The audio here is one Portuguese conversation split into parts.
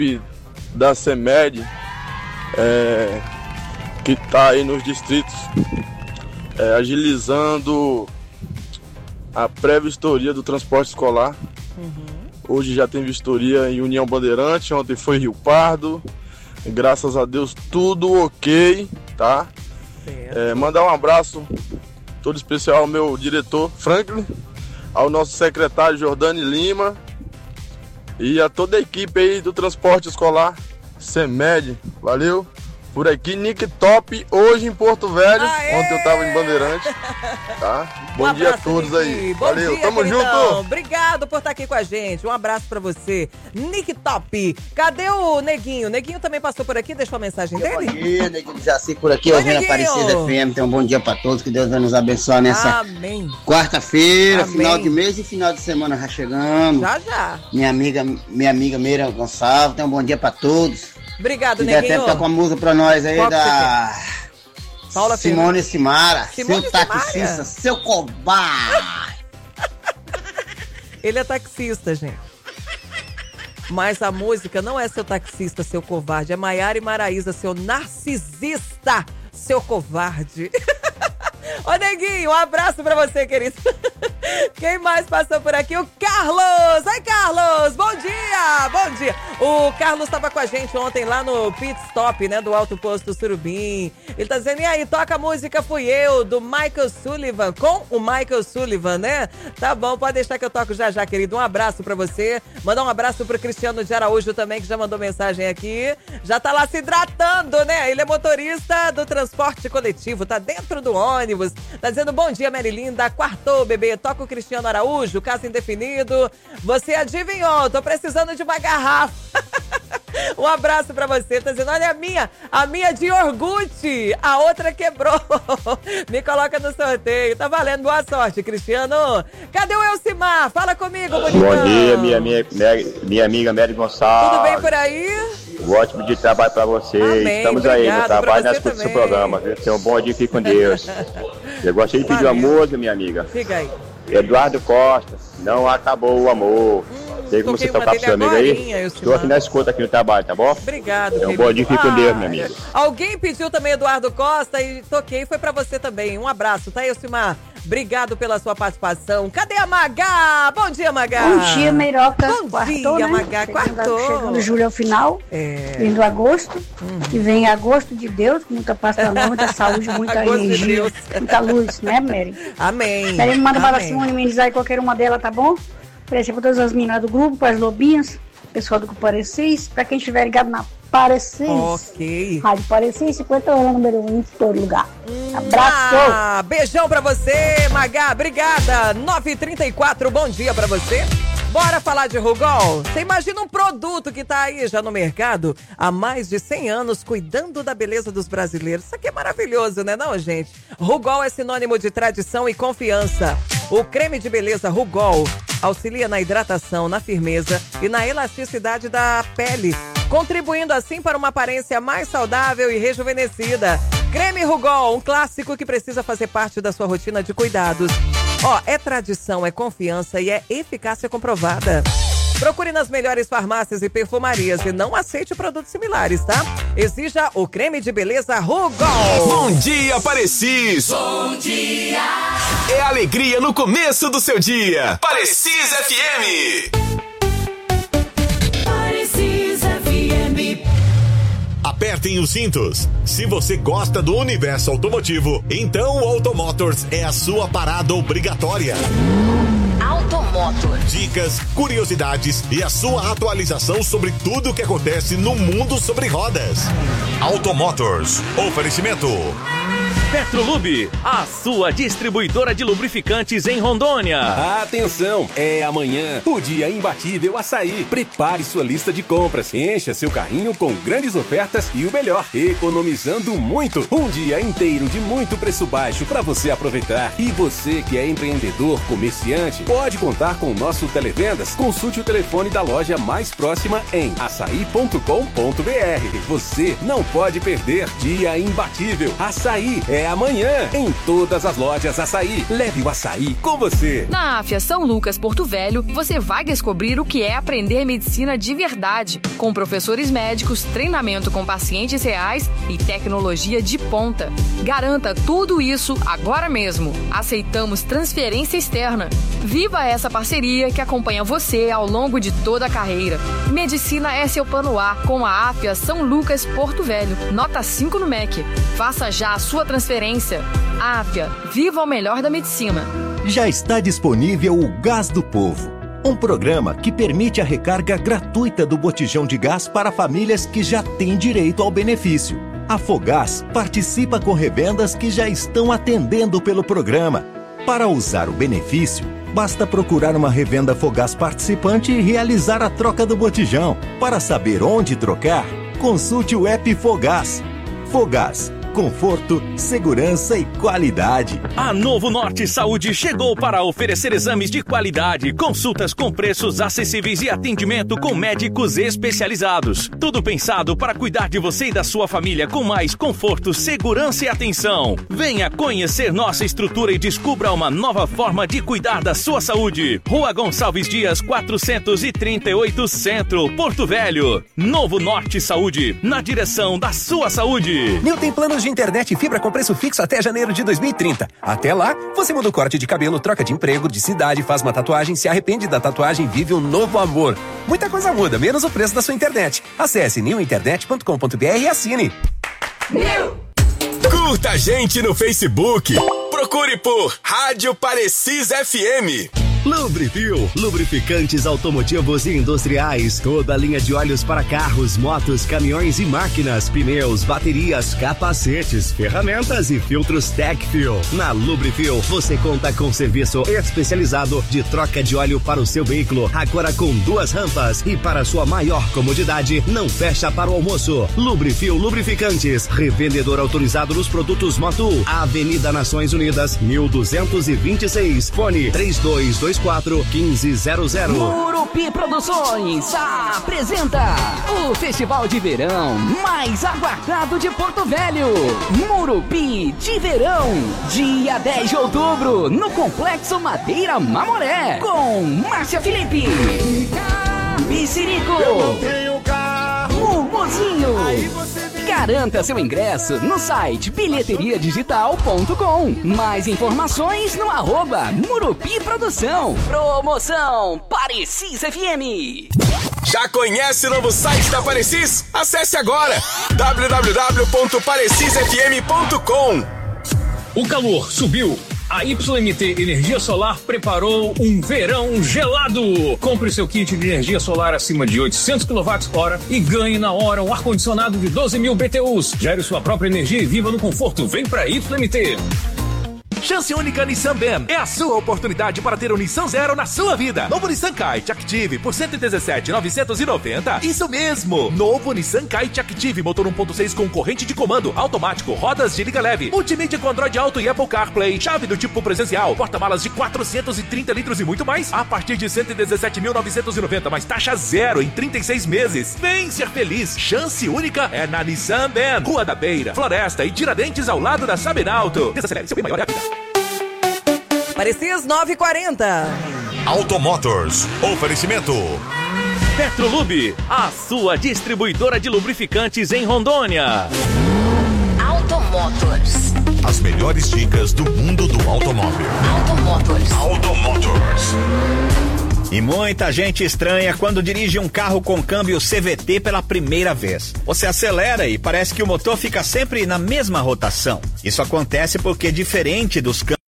equipe da CEMED, que está aí nos distritos, agilizando a pré-vistoria do transporte escolar. Hoje já tem vistoria em União Bandeirante, ontem foi Rio Pardo. Graças a Deus tudo ok, tá? Mandar um abraço todo especial ao meu diretor Franklin, ao nosso secretário Jordani Lima e a toda a equipe aí do transporte escolar CEMED. Valeu! Por aqui, Nick Top, hoje em Porto Velho. Aê! Ontem eu tava em Bandeirante, tá? Bom dia a todos aí. Valeu, tamo junto. Obrigado por estar aqui com a gente. Um abraço pra você, Nick Top. Cadê o Neguinho? Neguinho também passou por aqui, deixou a mensagem dele? Bom dia, Neguinho Jaci por aqui, ouvindo Aparecida FM. Então, um bom dia pra todos, que Deus vai nos abençoar nessa quarta-feira, final de mês e final de semana já chegando. Já. Minha amiga Meira Gonçalves, então um bom dia pra todos. Obrigado, Neguinho. Neguinho. Até com a música pra nós aí da Paula Simone Simara. Simone seu taxista, seu covarde. Ele é taxista, gente. Mas a música não é seu taxista, seu covarde. É Maiara e Maraísa, seu narcisista, seu covarde. Ô, Neguinho, um abraço pra você, querido. Quem mais passou por aqui? O Carlos! Oi, Carlos! Bom dia! Bom dia! O Carlos estava com a gente ontem lá no Pit Stop, né, do Alto Posto Surubim. Ele tá dizendo, e aí, toca a música Fui Eu, do Michael Sullivan, com o Michael Sullivan, né? Tá bom, pode deixar que eu toco já, querido. Um abraço pra você. Mandar um abraço pro Cristiano de Araújo também, que já mandou mensagem aqui. Já tá lá se hidratando, né? Ele é motorista do transporte coletivo, tá dentro do ônibus. Tá dizendo, bom dia, Merilinda. Quartou, bebê. Toca o Cristiano Araújo, caso indefinido. Você adivinhou, tô precisando de uma garrafa. Um abraço pra você. Tá dizendo, olha a minha de iogurte, a outra quebrou. Me coloca no sorteio. Tá valendo, boa sorte, Cristiano. Cadê o Elcimar? Fala comigo, bonitão. Bom dia, minha amiga Mary Gonçalves. Tudo bem por aí? Um ótimo dia de trabalho pra vocês. Amém, estamos obrigado, aí no trabalho, na escuta do também. seu programa. Viu? Tenha um bom dia aqui com Deus. Eu gostaria de pedir uma música, minha amiga. Fica aí. Eduardo Costa, Não Acabou o Amor. Sei como você tocar pro seu amigo aí. Estou aqui na escuta aqui no trabalho, tá bom? Obrigado, querido. Um bom dia, fique com Deus, minha amiga. Alguém pediu também Eduardo Costa e toquei, foi pra você também. Um abraço, tá, Elcimar? Obrigado pela sua participação. Cadê a Magá? Bom dia, Magá. Bom dia, Meiroca. Bom dia, Magá. Chegando julho ao final, vindo agosto. E vem agosto de Deus, com muita paz pra nós, muita saúde, muita energia, muita luz, né, Mary? Amém. Mary, manda para a Simone Menizar qualquer uma delas, tá bom? Oferecer para todas as meninas do grupo, para as lobinhas, pessoal do Parecis, para quem estiver ligado na Parecis. Ok. Rádio Parecis, 50 anos, número 1 em todo lugar. Abraço. Beijão pra você, Magá. Obrigada. 9h34, bom dia pra você. Bora falar de Rugol? Você imagina um produto que tá aí já no mercado há mais de 100 anos, cuidando da beleza dos brasileiros. Isso aqui é maravilhoso, né não, gente? Rugol é sinônimo de tradição e confiança. O creme de beleza Rugol auxilia na hidratação, na firmeza e na elasticidade da pele, contribuindo assim para uma aparência mais saudável e rejuvenescida. Creme Rugol, um clássico que precisa fazer parte da sua rotina de cuidados. É tradição, é confiança e é eficácia comprovada. Procure nas melhores farmácias e perfumarias e não aceite produtos similares, tá? Exija o creme de beleza Rugol. Bom dia, Parecis! Bom dia! É alegria no começo do seu dia. Parecis FM! Parecis FM. Apertem os cintos. Se você gosta do universo automotivo, então o Automotors é a sua parada obrigatória. Automotors. Dicas, curiosidades e a sua atualização sobre tudo o que acontece no mundo sobre rodas. Automotors. Oferecimento. Petrolube, a sua distribuidora de lubrificantes em Rondônia. Atenção, é amanhã o dia imbatível Açaí. Prepare sua lista de compras, encha seu carrinho com grandes ofertas e o melhor, economizando muito. Um dia inteiro de muito preço baixo para você aproveitar. E você que é empreendedor, comerciante, pode contar com o nosso Televendas. Consulte o telefone da loja mais próxima em açaí.com.br. Você não pode perder dia imbatível. Açaí é até amanhã em todas as lojas Açaí. Leve o açaí com você. Na AFIA São Lucas, Porto Velho, você vai descobrir o que é aprender medicina de verdade, com professores médicos, treinamento com pacientes reais e tecnologia de ponta. Garanta tudo isso agora mesmo. Aceitamos transferência externa. Viva essa parceria que acompanha você ao longo de toda a carreira. Medicina é seu plano A com a AFIA São Lucas, Porto Velho. Nota 5 no MEC. Faça já a sua transferência. AFIA, viva o melhor da medicina. Já está disponível o Gás do Povo, um programa que permite a recarga gratuita do botijão de gás para famílias que já têm direito ao benefício. A Fogás participa com revendas que já estão atendendo pelo programa. Para usar o benefício, basta procurar uma revenda Fogás participante e realizar a troca do botijão. Para saber onde trocar, consulte o app Fogás. Fogás. Conforto, segurança e qualidade. A Novo Norte Saúde chegou para oferecer exames de qualidade, consultas com preços acessíveis e atendimento com médicos especializados. Tudo pensado para cuidar de você e da sua família com mais conforto, segurança e atenção. Venha conhecer nossa estrutura e descubra uma nova forma de cuidar da sua saúde. Rua Gonçalves Dias, 438 Centro, Porto Velho. Novo Norte Saúde, na direção da sua saúde. Nil tem planos de internet e fibra com preço fixo até janeiro de 2030. Até lá, você muda o corte de cabelo, troca de emprego, de cidade, faz uma tatuagem, se arrepende da tatuagem, vive um novo amor. Muita coisa muda, menos o preço da sua internet. Acesse nilinternet.com.br e assine. Curta a gente no Facebook. Procure por Rádio Parecis FM. Lubrifil, lubrificantes automotivos e industriais, toda a linha de óleos para carros, motos, caminhões e máquinas, pneus, baterias, capacetes, ferramentas e filtros Tecfil. Na Lubrifil, você conta com serviço especializado de troca de óleo para o seu veículo, agora com 2 rampas e para sua maior comodidade, não fecha para o almoço. Lubrifil Lubrificantes, revendedor autorizado nos produtos Motul, Avenida Nações Unidas, 1226, fone 3224-1500. Murupi Produções apresenta o Festival de Verão mais aguardado de Porto Velho. Murupi de Verão, dia 10 de outubro, no Complexo Madeira Mamoré, com Márcia Felipe, Micirico, Mumuzinho. Garanta seu ingresso no site bilheteriadigital.com. Mais informações no @Murupi Produção. Promoção Parecis FM. Já conhece o novo site da Parecis? Acesse agora www.parecisfm.com. O calor subiu. A YMT Energia Solar preparou um verão gelado. Compre seu kit de energia solar acima de 800 kWh e ganhe na hora um ar-condicionado de 12.000 BTUs. Gere sua própria energia e viva no conforto. Vem pra YMT. Chance única Nissan Ben. É a sua oportunidade para ter um Nissan Zero na sua vida. Novo Nissan Kite Active por 117.990. Isso mesmo. Novo Nissan Kite Active, motor 1.6 com corrente de comando, automático, rodas de liga leve, multimídia com Android Auto e Apple CarPlay, chave do tipo presencial, porta-malas de 430 litros e muito mais, a partir de 117.990, mais taxa zero em 36 meses. Vem ser feliz. Chance única é na Nissan Ben. Rua da Beira, Floresta e Tiradentes, ao lado da Sabenauto. Desacelere, seu bem maior é a vida. Parecis 9h40. Automotors. Oferecimento. Petrolube, a sua distribuidora de lubrificantes em Rondônia. Automotors. As melhores dicas do mundo do automóvel. Automotors. Automotors. E muita gente estranha quando dirige um carro com câmbio CVT pela primeira vez. Você acelera e parece que o motor fica sempre na mesma rotação. Isso acontece porque, diferente dos câmbios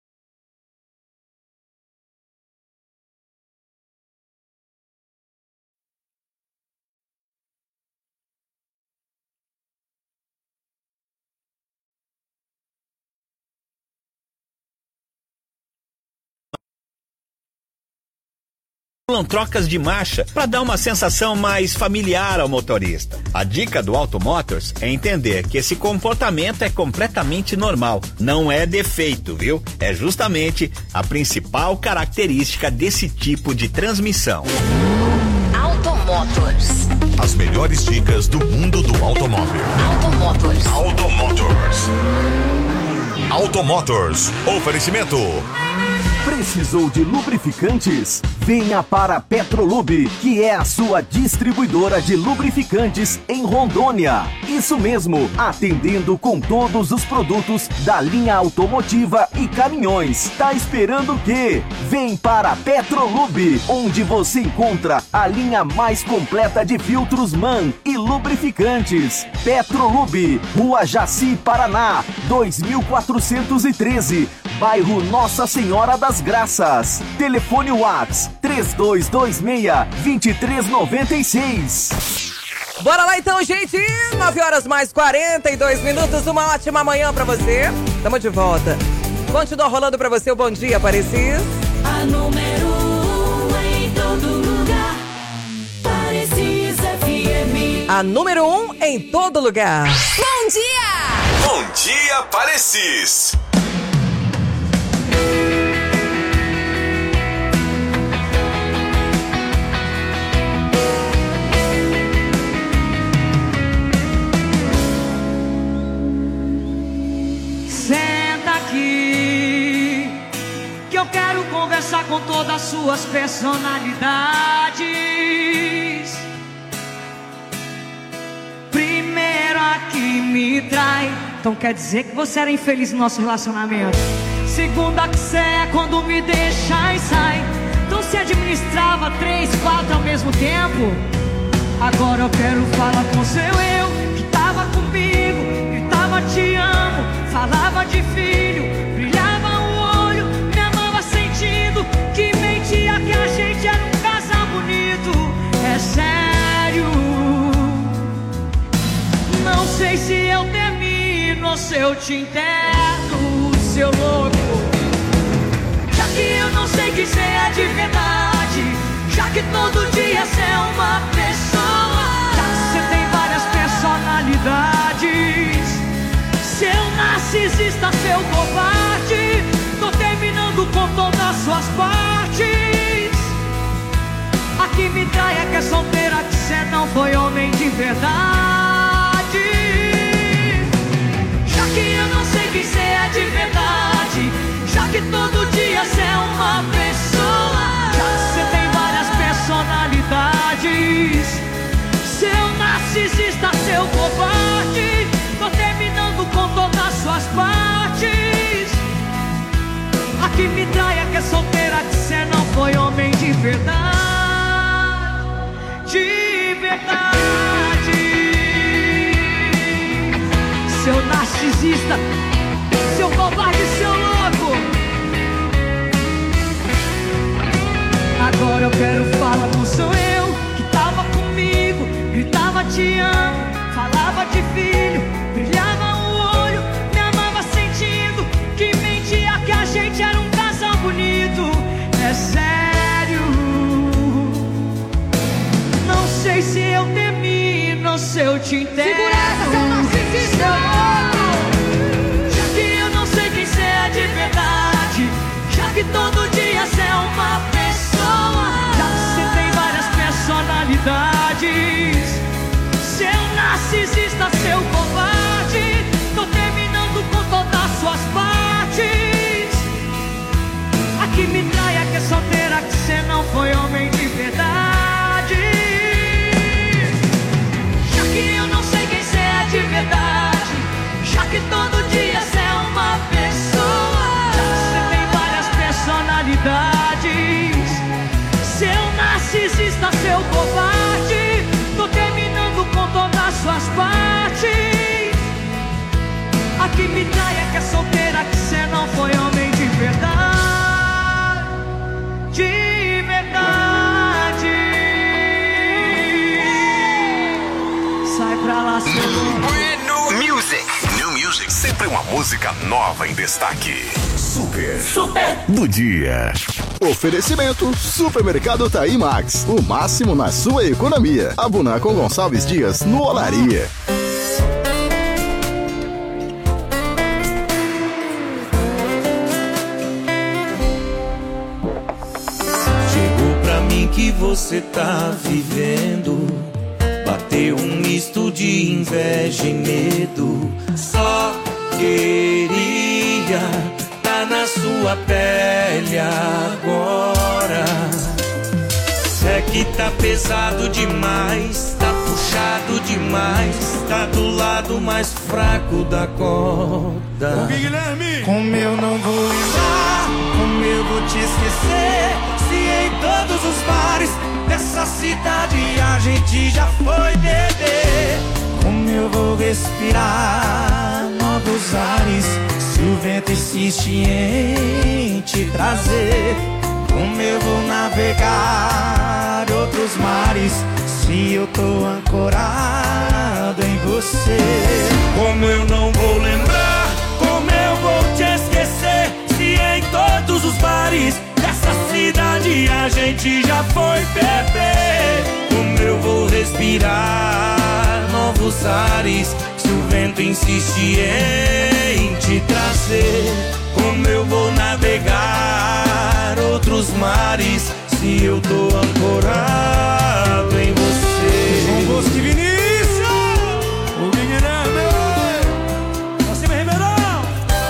trocas de marcha para dar uma sensação mais familiar ao motorista. A dica do Automotors é entender que esse comportamento é completamente normal, não é defeito, viu? É justamente a principal característica desse tipo de transmissão. Automotors. As melhores dicas do mundo do automóvel. Automotors. Automotors. Automotors. Oferecimento. Precisou de lubrificantes? Venha para a Petrolube, que é a sua distribuidora de lubrificantes em Rondônia. Isso mesmo, atendendo com todos os produtos da linha automotiva e caminhões. Tá esperando o quê? Vem para a Petrolube, onde você encontra a linha mais completa de filtros MAN e lubrificantes. Petrolube, Rua Jaci, Paraná, 2413, bairro Nossa Senhora das Graças. Telefone WhatsApp 3226-2396. Bora lá então, gente. 9h mais 42 minutos. Uma ótima manhã pra você. Tamo de volta. Continua rolando pra você o Bom Dia, Parecis. A número 1 em todo lugar. Parecis FM. A número 1 em todo lugar. Bom dia! Bom dia, Parecis. Senta aqui, que eu quero conversar com todas as suas personalidades. Primeiro a que me trai, então quer dizer que você era infeliz no nosso relacionamento. Segunda que cê é quando me deixa e sai, então se administrava 3, 4 ao mesmo tempo. Agora eu quero falar com seu eu, que tava comigo, gritava te amo, falava de filho, brilhava o olho, me amava sentindo que mentia que a gente era um casal bonito. É sério, não sei se eu termino ou se eu te enterro, seu louco. Já que eu não sei que cê é de verdade, já que todo dia cê é uma pessoa, já que cê tem várias personalidades, seu narcisista, seu covarde, tô terminando com todas as suas partes. A que me trai é que é solteira, que cê não foi homem de verdade. Já que eu não sei que cê é de verdade, já que todo dia cê é uma pessoa, já que cê tem várias personalidades, seu narcisista, seu covarde, tô terminando com todas as suas partes. A que me trai é que é solteira, que cê não foi homem de verdade. De verdade. Seu narcisista, seu covarde, seu louco. Agora eu quero falar com seu eu, que tava comigo, gritava te amo, falava de filho, brilhava o olho, me amava sentindo que mentia que a gente era um casal bonito. É sério, não sei se eu termino ou se eu te enterro. Segura essa, seu narcisista! Já que eu não sei quem cê é de verdade, já que todo dia cê é uma pessoa, já que cê tem várias personalidades, seu narcisista, seu covarde, tô terminando com todas as suas partes. A que me trai é que é solteira, que cê não foi homem de verdade. Já que eu não sei quem cê é de verdade, já que todo dia cê é uma pessoa, já que cê tem várias personalidades, seu narcisista, seu covarde, tô terminando com todas as suas partes. A que me trai é que é solteira, que cê não foi homem de verdade. De verdade. Sai pra lá, seu New Music. New Music, sempre uma música nova em destaque. Super do dia. Oferecimento Supermercado Taí Max, o máximo na sua economia. Abuna com Gonçalves Dias no Olaria. Chegou pra mim que você tá vivendo, bateu um misto de inveja e medo. Só queria tá na sua pele agora. Se é que tá pesado demais, tá puxado demais, tá do lado mais fraco da corda. Como eu não vou lembrar, como eu vou te esquecer, se em todos os bares dessa cidade a gente já foi beber. Como eu vou respirar novos ares, se o vento insiste em te trazer. Como eu vou navegar outros mares, se eu tô ancorado em você. Como eu não vou lembrar, como eu vou te esquecer, se em todos os bares dessa cidade a gente já foi beber. Como eu vou respirar novos ares, se o vento insiste em te trazer. Como eu vou navegar outros mares, se eu tô ancorado em você. João Bosco e Vinícius, o Guilherme, você me Ribeirão.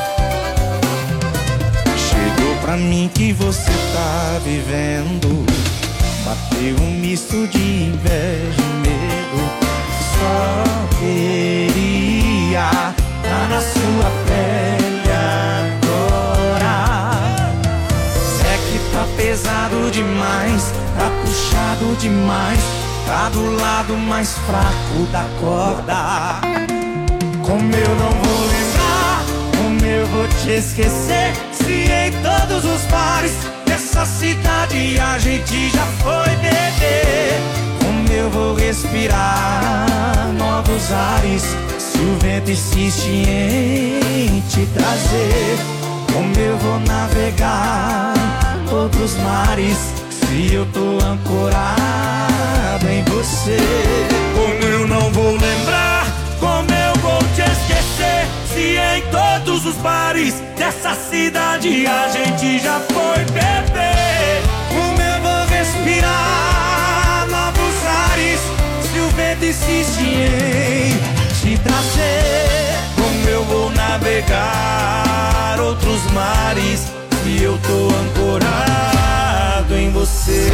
Chegou pra mim que você tá vivendo, bateu um misto de inveja e medo. Só queria tá na sua pele agora. É que tá pesado demais, tá puxado demais, tá do lado mais fraco da corda. Como eu não vou lembrar, como eu vou te esquecer, se em todos os bares dessa cidade a gente já foi beber. Como eu vou respirar novos ares, se o vento insiste em te trazer. Como eu vou navegar outros mares, se eu tô ancorado em você. Como eu não vou lembrar, como eu vou te esquecer, se em todos os bares dessa cidade a gente já foi beber. Como eu vou respirar novos ares, se o vento insiste em te trazer. Como eu vou navegar outros mares, se eu tô ancorado em você.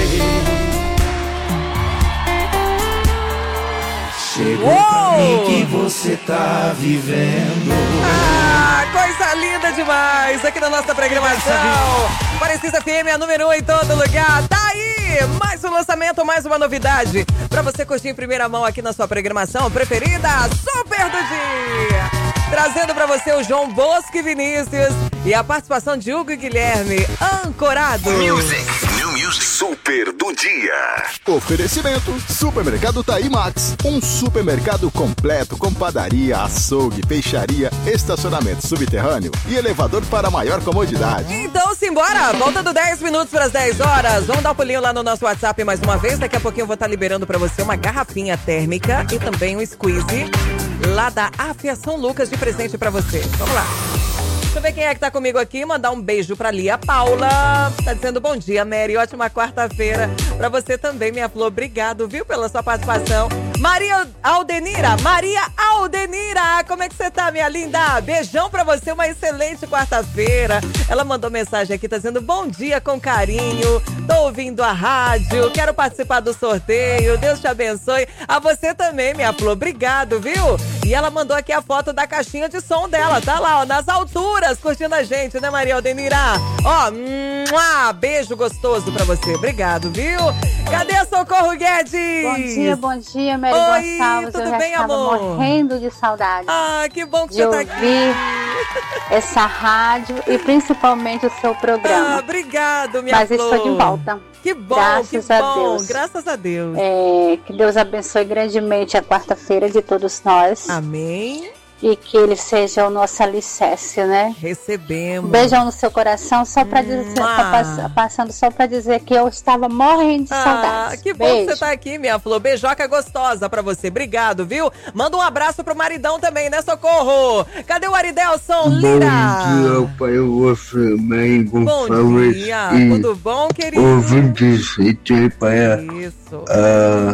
Chegou pra mim que você tá vivendo. Ah, coisa linda demais aqui na nossa programação. Parecida FM, a número 1 em todo lugar. Tá aí, mais um lançamento, mais uma novidade pra você curtir em primeira mão aqui na sua programação preferida, Super do Dia. Trazendo pra você o João Bosco e Vinícius e a participação de Hugo e Guilherme, Ancorado. Music, New Music, Super do Dia. Oferecimento, Supermercado Taí Max. Um supermercado completo com padaria, açougue, peixaria, estacionamento subterrâneo e elevador para maior comodidade. Então simbora, volta do 10 minutos para as 10 horas. Vamos dar um pulinho lá no nosso WhatsApp mais uma vez. Daqui a pouquinho eu vou estar liberando para você uma garrafinha térmica e também um squeeze lá da Afiação Lucas de presente pra você. Vamos lá. Deixa eu ver quem é que tá comigo aqui. Mandar um beijo pra Lia Paula. Tá dizendo bom dia, Mary. Ótima quarta-feira pra você também, minha flor. Obrigado, viu, pela sua participação. Maria Aldenira. Como é que você tá, minha linda? Beijão pra você. Uma excelente quarta-feira. Ela mandou mensagem aqui, tá dizendo bom dia com carinho. Tô ouvindo a rádio. Quero participar do sorteio. Deus te abençoe. A você também, minha flor. Obrigado, viu? E ela mandou aqui a foto da caixinha de som dela. Tá lá, ó, nas alturas, curtindo a gente, né, Maria Aldenira? Ó, beijo gostoso pra você. Obrigado, viu? Cadê a Socorro Guedes? Bom dia, Mary Gonçalves. Tudo eu já bem, estava amor? morrendo de saudade. Ah, que bom que você tá aqui. Ouvir essa rádio e principalmente o seu programa. Ah, obrigado, minha Mas flor. estou de volta. Que bom, graças a Deus. Graças a Deus. Que Deus abençoe grandemente a quarta-feira de todos nós. Amém. E que ele seja o nosso alicerce, né? Recebemos. Beijão no seu coração, só pra dizer, passando só pra dizer que eu estava morrendo de saudades. Que bom que você tá aqui, minha flor. Beijoca gostosa pra você. Obrigado, viu? Manda um abraço pro maridão também, né, Socorro? Cadê o Aridelson Lira? Bom dia, pai, você, bem, bom dia, tudo bom, querido? Ouvintes, pai. Isso.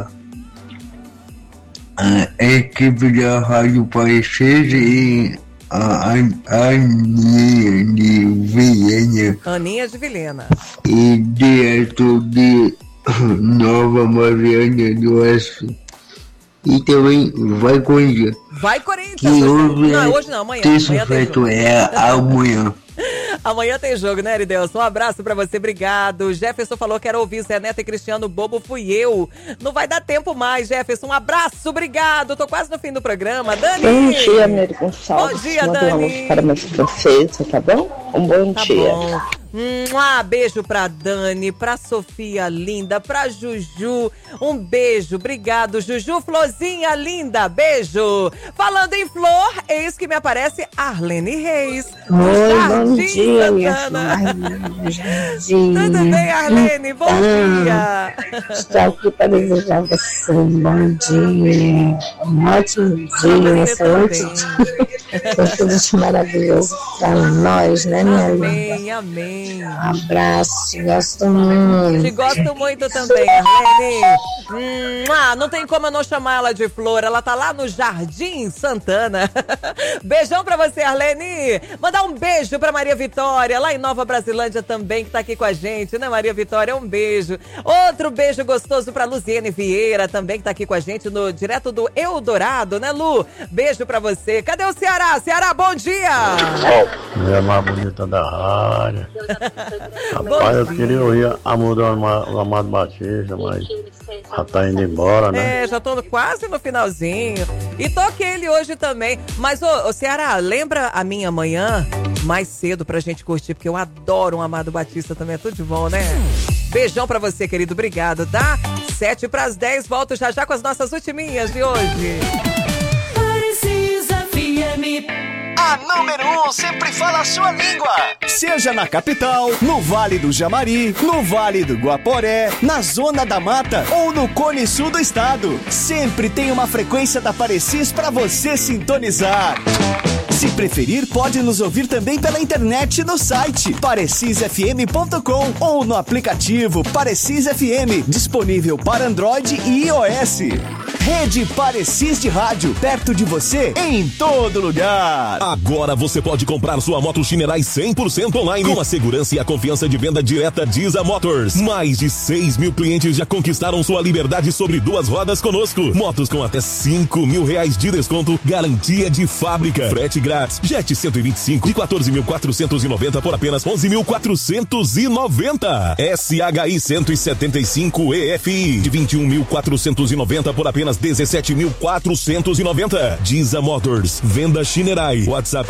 A equipe da Rádio Parecer e Aninha de Vilhena. Aninha de Vilhena. E direto de Nova Mariana do Oeste. E também vai Corinthians. Vai Corinthians. Que hoje não, hoje não, amanhã. Terça-feira amanhã. Amanhã tem jogo, né, Aridelson? Um abraço pra você, obrigado. Jefferson falou que era ouvir Zé Neto e Cristiano Bobo, fui eu. Não vai dar tempo mais, Jefferson. Um abraço, obrigado. Tô quase no fim do programa. Dani! Bom dia, Mary Gonçalves. Bom dia, Dani. Parabéns pra vocês, tá bom? Um bom dia. Bom. Beijo pra Dani, pra Sofia linda, pra Juju. Um beijo, obrigado, Juju. Florzinha linda, beijo. Falando em flor, eis que me aparece Arlene Reis. Oi, bom dia, minha Tudo bem, Arlene? Bom dia. Estou aqui para desejar a você um bom dia, um ótimo dia, um excelente dia. Tudo de maravilhoso para nós, né, minha linda? Amém, amém. Um abraço, te gosto muito. Te gosto muito também, Arlene. Não tem como eu não chamar ela de flor. Ela tá lá no Jardim Santana. Beijão pra você, Arlene. Mandar um beijo pra Maria Vitória, lá em Nova Brasilândia também, que tá aqui com a gente, né, Maria Vitória? Um beijo. Outro beijo gostoso pra Luziene Vieira, também, que tá aqui com a gente, direto do Eldorado, né, Lu? Beijo pra você. Cadê o Ceará? Ceará, bom dia! Mulher mais bonita da área. Rapaz, eu queria ouvir a música do Amado Batista, mas já tá indo embora, né? Já tô quase no finalzinho. E toquei ele hoje também. Mas, ô Ceará, lembra a minha manhã mais cedo pra gente curtir, porque eu adoro o Amado Batista também, é tudo de bom, né? Beijão pra você, querido, obrigado, tá? 7:10, volto já com as nossas ultiminhas de hoje. Precisa FM. A número 1 sempre fala a sua língua. Seja na capital, no Vale do Jamari, no Vale do Guaporé, na Zona da Mata ou no Cone Sul do estado. Sempre tem uma frequência da Parecis para você sintonizar. Se preferir, pode nos ouvir também pela internet no site parecisfm.com ou no aplicativo Parecis FM, disponível para Android e iOS. Rede Parecis de Rádio, perto de você, em todo lugar. Agora você pode comprar sua moto Shinerai 100% online, com a segurança e a confiança de venda direta Diza Motors. Mais de 6 mil clientes já conquistaram sua liberdade sobre 2 rodas conosco. Motos com até R$5.000 de desconto, garantia de fábrica, frete grátis. Jet 125 de 14.490 por apenas 11.490. SHI 175 EFI de 21.490 por apenas 17.490. Diza Motors, venda Shinerai. WhatsApp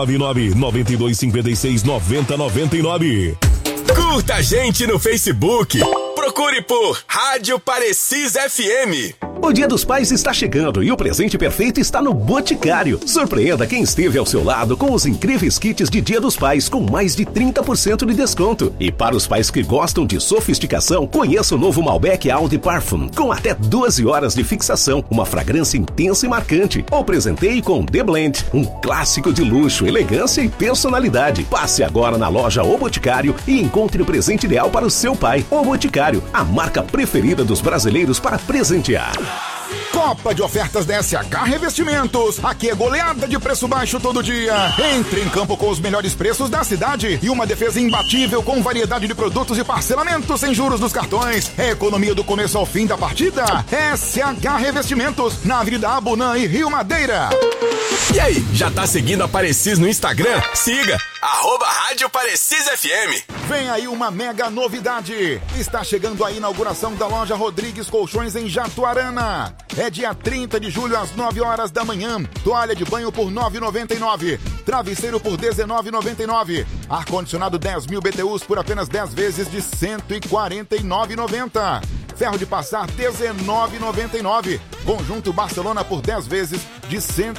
699-9256-9099. Curta a gente no Facebook. Procure por Rádio Parecis FM. O Dia dos Pais está chegando e o presente perfeito está no Boticário. Surpreenda quem esteve ao seu lado com os incríveis kits de Dia dos Pais com mais de 30% de desconto. E para os pais que gostam de sofisticação, conheça o novo Malbec Eau de Parfum com até 12 horas de fixação, uma fragrância intensa e marcante. Ou presenteie com The Blend, um clássico de luxo, elegância e personalidade. Passe agora na loja O Boticário e encontre o presente ideal para o seu pai. O Boticário, a marca preferida dos brasileiros para presentear. Copa de ofertas da SH Revestimentos. Aqui é goleada de preço baixo todo dia. Entre em campo com os melhores preços da cidade e uma defesa imbatível com variedade de produtos e parcelamentos sem juros nos cartões. É economia do começo ao fim da partida. SH Revestimentos, na Avenida Abunã e Rio Madeira. E aí, já tá seguindo a Parecis no Instagram? Siga, @Rádio Parecis FM. Vem aí uma mega novidade. Está chegando a inauguração da loja Rodrigues Colchões em Jatuarana. É dia 30 de julho às 9 horas da manhã. Toalha de banho por R$ 9,99. Travesseiro por R$ 19,99. Ar-condicionado 10.000 BTUs por apenas 10 vezes de R$ 149,90. Ferro de passar R$ 19,99. Conjunto Barcelona por 10 vezes de R$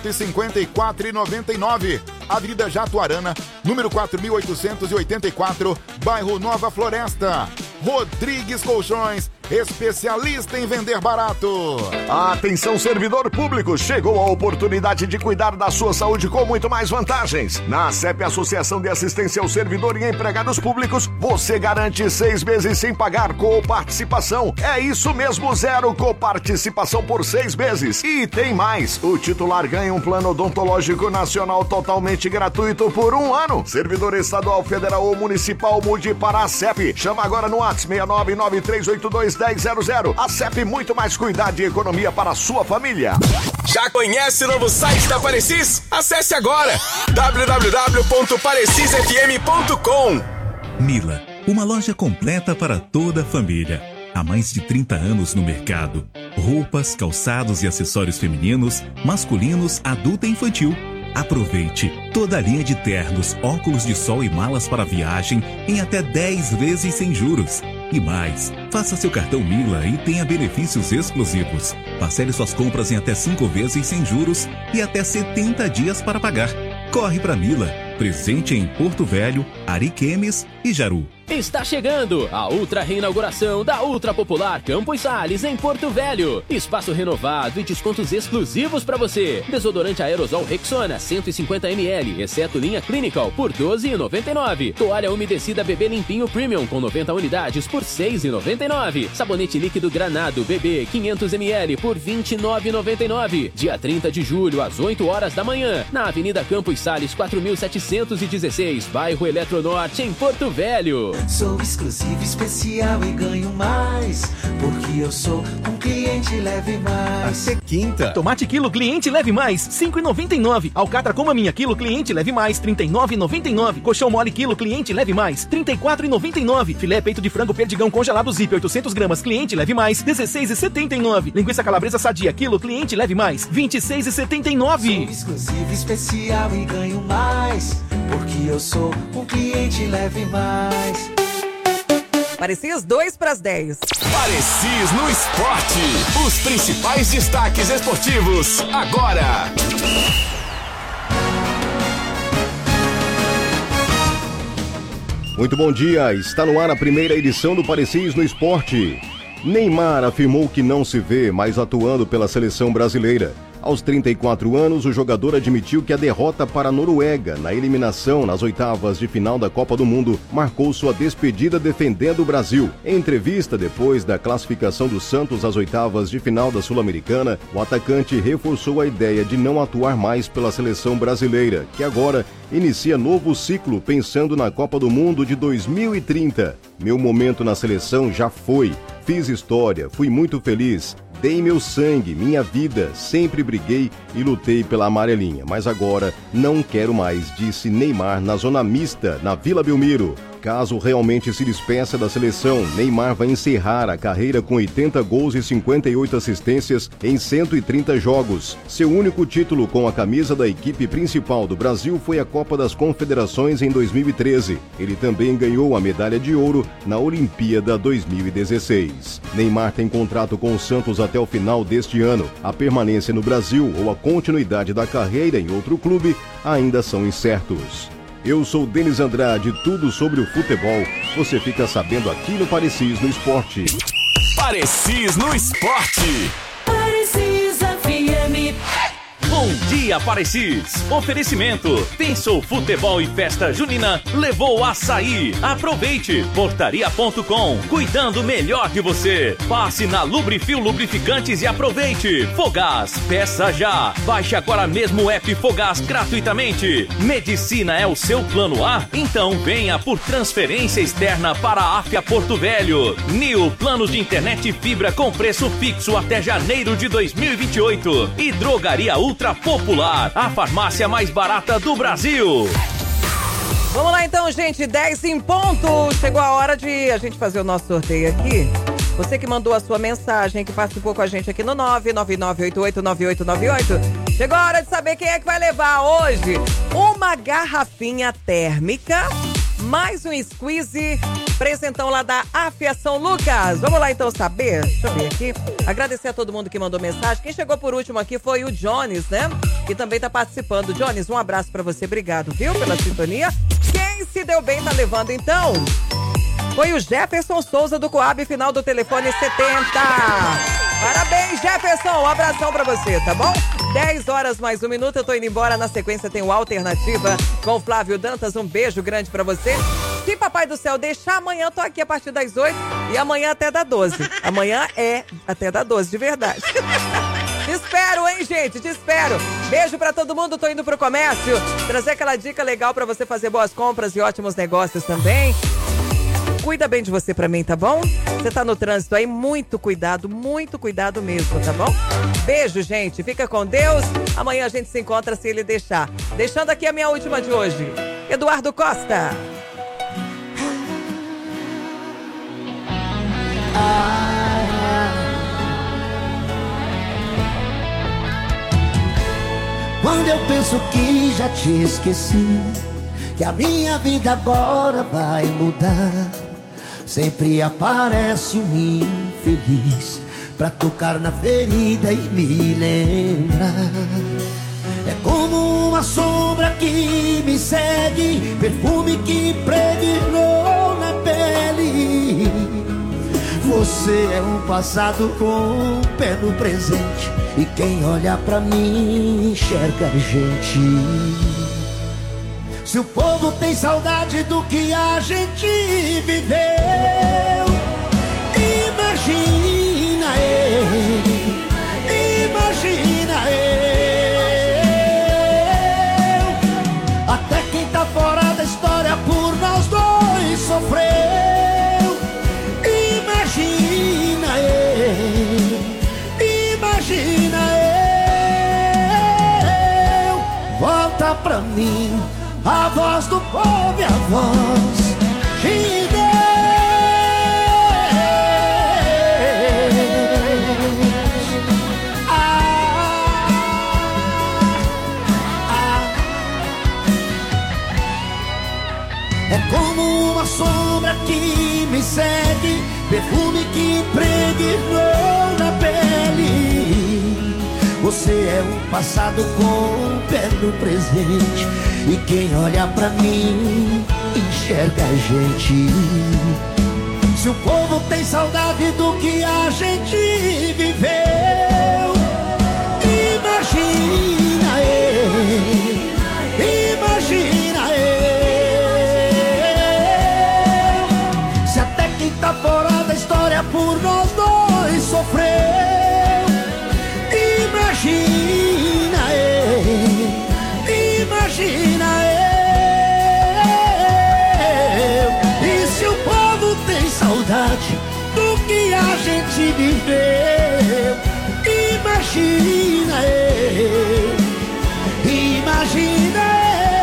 154,99. Avenida Jatuarana, número 4.884, bairro Nova Floresta. Rodrigues Colchões especialista em vender barato. Atenção, servidor público, chegou a oportunidade de cuidar da sua saúde com muito mais vantagens. Na ACEP, Associação de Assistência ao Servidor e Empregados Públicos, você garante 6 meses sem pagar coparticipação. É isso mesmo, 0 coparticipação por 6 meses. E tem mais, o titular ganha um plano odontológico nacional totalmente gratuito por 1 ano. Servidor estadual, federal ou municipal, mude para a ACEP. Chama agora no WhatsApp 69993821000. ACEP, muito mais cuidado e economia para a sua família. Já conhece o novo site da Parecis? Acesse agora www.parecisfm.com. Mila, uma loja completa para toda a família. Há mais de 30 anos no mercado. Roupas, calçados e acessórios femininos, masculinos, adulto e infantil. Aproveite toda a linha de ternos, óculos de sol e malas para viagem em até 10 vezes sem juros. E mais, faça seu cartão Mila e tenha benefícios exclusivos. Parcele suas compras em até 5 vezes sem juros e até 70 dias para pagar. Corre para Mila, presente em Porto Velho, Ariquemes e Jaru. Está chegando a ultra reinauguração da Ultra Popular Campos Sales em Porto Velho. Espaço renovado e descontos exclusivos para você. Desodorante aerosol Rexona 150 ml, exceto linha Clinical, por R$ 12,99. Toalha umedecida Bebê Limpinho Premium com 90 unidades por R$ 6,99. Sabonete líquido Granado Bebê 500 ml por R$ 29,99. Dia 30 de julho às 8 horas da manhã, na Avenida Campos Sales 4716, bairro Eletronorte em Porto Velho. Sou exclusivo, especial e ganho mais, porque eu sou um cliente leve mais. Até quinta. Tomate quilo cliente leve mais, R$ 5,99. Alcatra Coma Minha quilo cliente leve mais, R$ 39,99. Colchão mole quilo cliente leve mais, R$ 34,99. Filé peito de frango perdigão congelado Zip 800 gramas cliente leve mais, R$ 16,79. Linguiça calabresa sadia quilo cliente leve mais, R$ 26,79. Sou exclusivo, especial e ganho mais, porque eu sou um cliente leve mais. Parecis 2 para as 10. Parecis no esporte. Os principais destaques esportivos agora. Muito bom dia, está no ar a primeira edição do Parecis no esporte. Neymar afirmou que não se vê mais atuando pela seleção brasileira. Aos 34 anos, o jogador admitiu que a derrota para a Noruega na eliminação nas oitavas de final da Copa do Mundo marcou sua despedida defendendo o Brasil. Em entrevista depois da classificação do Santos às oitavas de final da Sul-Americana, o atacante reforçou a ideia de não atuar mais pela seleção brasileira, que agora inicia novo ciclo pensando na Copa do Mundo de 2030. Meu momento na seleção já foi. Fiz história, fui muito feliz. Dei meu sangue, minha vida, sempre briguei e lutei pela amarelinha, mas agora não quero mais, disse Neymar na zona mista, na Vila Belmiro. Caso realmente se despeça da seleção, Neymar vai encerrar a carreira com 80 gols e 58 assistências em 130 jogos. Seu único título com a camisa da equipe principal do Brasil foi a Copa das Confederações em 2013. Ele também ganhou a medalha de ouro na Olimpíada 2016. Neymar tem contrato com o Santos até o final deste ano. A permanência no Brasil ou a continuidade da carreira em outro clube ainda são incertos. Eu sou Denis Andrade, tudo sobre o futebol. Você fica sabendo aqui no Parecis no Esporte. Parecis no Esporte. Parecis FM. Bom dia, Parecis! Oferecimento: pensou futebol e festa junina? Levou açaí. Aproveite! Portaria.com, cuidando melhor de você. Passe na Lubrifil Lubrificantes e aproveite. Fogás, peça já. Baixe agora mesmo o app Fogás gratuitamente. Medicina é o seu plano A? Então venha por transferência externa para a Áfia Porto Velho. Nil, planos de internet e fibra com preço fixo até janeiro de 2028. E Drogaria Ultra Popular, a farmácia mais barata do Brasil. Vamos lá então, gente, 10 em ponto. Chegou a hora de a gente fazer o nosso sorteio aqui. Você que mandou a sua mensagem, que participou com a gente aqui no 999889898. Chegou a hora de saber quem é que vai levar hoje uma garrafinha térmica, mais um squeeze, presentão lá da Afiação Lucas. Vamos lá então saber? Deixa eu ver aqui. Agradecer a todo mundo que mandou mensagem. Quem chegou por último aqui foi o Jones, né? Que também tá participando. Jones, um abraço pra você. Obrigado, viu? Pela sintonia. Quem se deu bem tá levando então Foi o Jefferson Souza do Coab, final do telefone 70. Parabéns, Jefferson. Um abração pra você, tá bom? 10 horas mais 1 minuto, eu tô indo embora. Na sequência tem o Alternativa com o Flávio Dantas. Um beijo grande pra você. Se Papai do Céu deixar, amanhã eu tô aqui a partir das 8 e amanhã até da 12. Amanhã é até da 12, de verdade. Te espero, hein, gente? Te espero. Beijo pra todo mundo. Tô indo pro comércio. Trazer aquela dica legal pra você fazer boas compras e ótimos negócios também. Cuida bem de você pra mim, tá bom? Você tá no trânsito aí, muito cuidado mesmo, tá bom? Beijo, gente. Fica com Deus. Amanhã a gente se encontra se ele deixar. Deixando aqui a minha última de hoje. Eduardo Costa. Quando eu penso que já te esqueci, que a minha vida agora vai mudar, sempre aparece um infeliz pra tocar na ferida e me lembrar. É como uma sombra que me segue, perfume que impregnou na pele. Você é um passado com um pé no presente, e quem olha pra mim enxerga a gente. Se o povo tem saudade do que a gente viveu, imagina eu, imagina eu. Até quem tá fora da história por nós dois sofreu. Imagina eu, imagina eu. Volta pra mim a voz do povo e a voz de Deus. É como uma sombra que me segue, perfume que impregnou na pele. Você é um passado com um pé no presente, e quem olha pra mim enxerga a gente. Se o povo tem saudade do que a gente viveu, imagina eu, imagina eu. Se até quem tá fora da história por nós dois sofreu, imagina eu, imagina eu. E se o povo tem saudade do que a gente viveu, imagina eu, imagina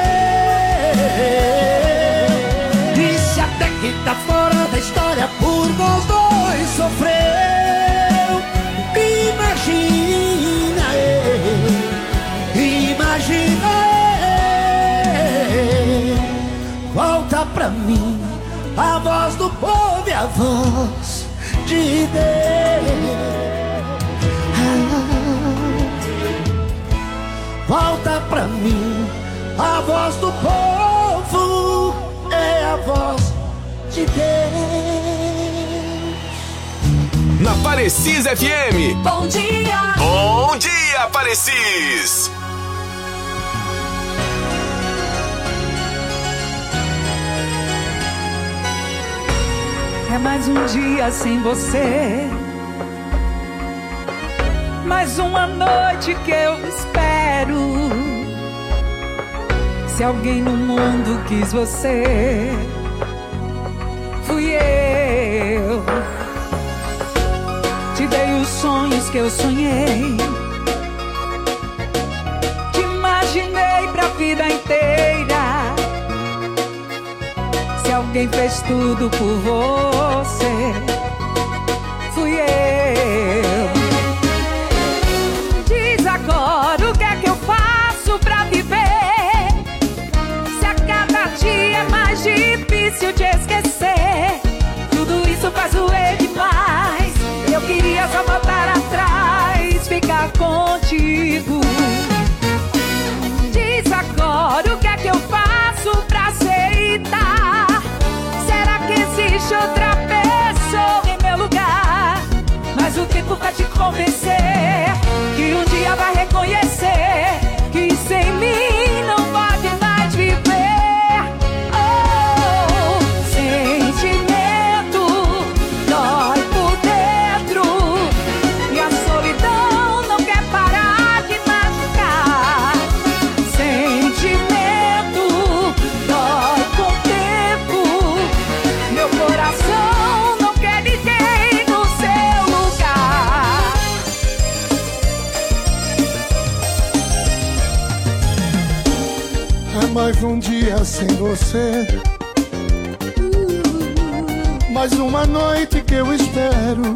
eu. E se até quem tá fora da história por nós dois sofreu, imagina eu, imagina eu. Volta pra mim a voz do povo e a voz de Deus. Volta pra mim a voz do povo, é a voz de Deus. Na Parecis FM. Bom dia! Bom dia, Parecis! É mais um dia sem você, mais uma noite que eu espero. Se alguém no mundo quis você, fui eu. Te dei os sonhos que eu sonhei, te imaginei pra vida inteira. Se alguém fez tudo por você, fui eu. Diz agora o que é que eu faço pra viver, se a cada dia é mais difícil te esquecer. Tudo isso faz doer demais, eu queria só voltar atrás, ficar contigo. Diz agora o que é que eu faço pra aceitar. Será que existe outro é mais um dia sem você. Mais uma noite que eu espero.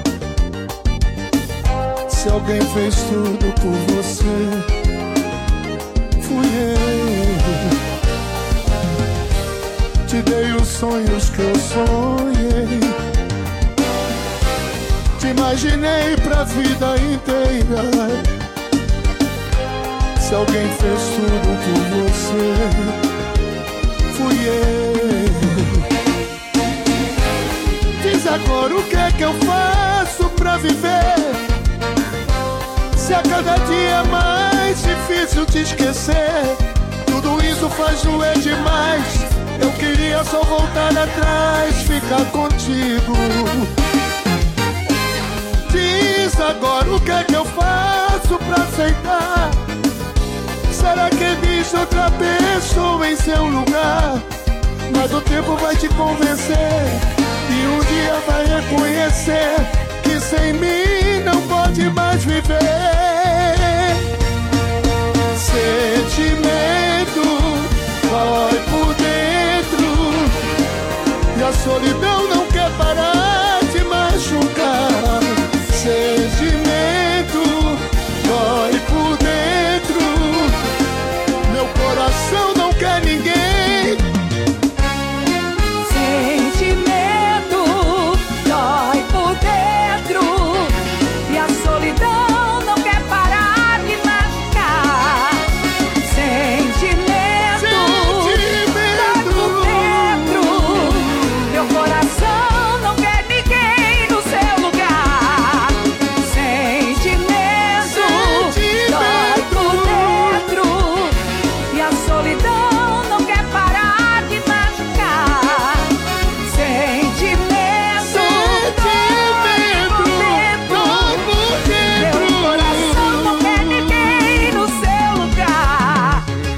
Se alguém fez tudo por você, fui eu. Te dei os sonhos que eu sonhei. Te imaginei pra vida inteira. Se alguém fez tudo por você, fui eu. Diz agora o que é que eu faço pra viver. Se a cada dia é mais difícil te esquecer. Tudo isso faz doer demais. Eu queria só voltar atrás, ficar contigo. Diz agora o que é que eu faço pra aceitar. Será que existe outra pessoa em seu lugar? Mas o tempo vai te convencer e um dia vai reconhecer que sem mim não pode mais viver. Sentimento dói por dentro e a solidão não quer parar de machucar. Sentimento dói por dentro, meu coração não quer ninguém. Sentimento dói por dentro e a solidão não quer parar de machucar. Sentimento dói por dentro, meu coração não quer ninguém no seu lugar. Sentimento dói por dentro e a solidão não quer parar de machucar. Sentimento dói por dentro, meu coração não quer ninguém no seu lugar.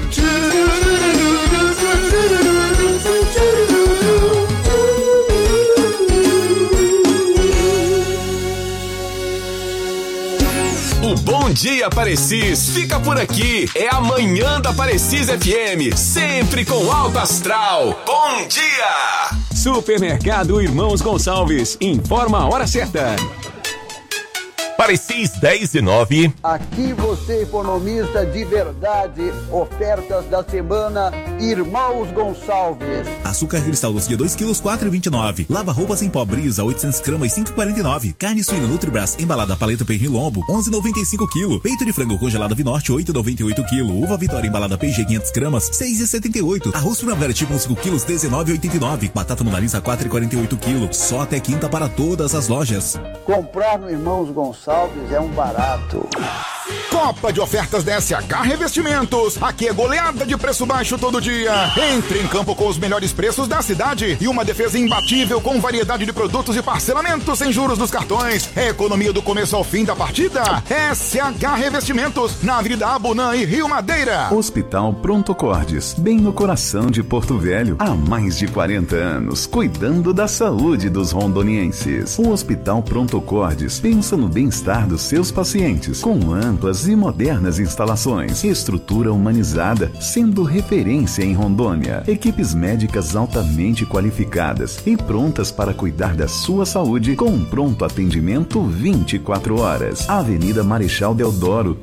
O Bom Dia Parecis fica por aqui. É amanhã da Parecis FM, sempre com alto astral. Bom dia! Supermercado Irmãos Gonçalves, informa a hora certa. Parecis 10:09. Aqui você economiza de verdade. Ofertas da semana Irmãos Gonçalves. Açúcar cristal doce de 2 kg, 4,29. Lava roupas em pó Brisa, 800 gramas, 5,49. Carne suína Nutribras, embalada paleta pernil lombo, 11,95 kg. Peito de frango congelado Vinorte, 8,98 kg. Uva Vitória embalada PG, 500 gramas, 6,78. Arroz primavera tipo 5 kg, 19,89. Batata monalisa, 4,48 kg. Só até quinta para todas as lojas. Comprar no Irmãos Gonçalves é um barato. Copa de ofertas da SH Revestimentos. Aqui é goleada de preço baixo todo dia. Entre em campo com os melhores preços da cidade e uma defesa imbatível com variedade de produtos e parcelamentos sem juros dos cartões. É economia do começo ao fim da partida. SH Revestimentos, na Avenida Abunã e Rio Madeira. Hospital Pronto Cordes, bem no coração de Porto Velho. Há mais de 40 anos, cuidando da saúde dos rondonienses. O Hospital Pronto Cordes pensa no bem-estar dos seus pacientes, com amplas e modernas instalações, estrutura humanizada, sendo referência em Rondônia, equipes médicas altamente qualificadas e prontas para cuidar da sua saúde com um pronto atendimento 24 horas. Avenida Marechal Deodoro,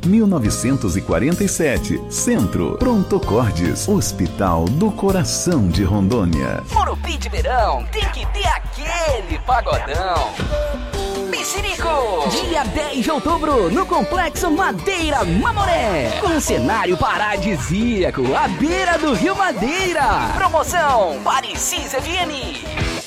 1947, Centro. Pronto Cordes, Hospital do Coração de Rondônia. Morumbi de verão tem que ter aquele pagodão. Mexerico! Dia 10 de outubro, no Complexo Madeira Mamoré, com um cenário paradisíaco à beira do Rio Madeira. Promoção Parecis FM.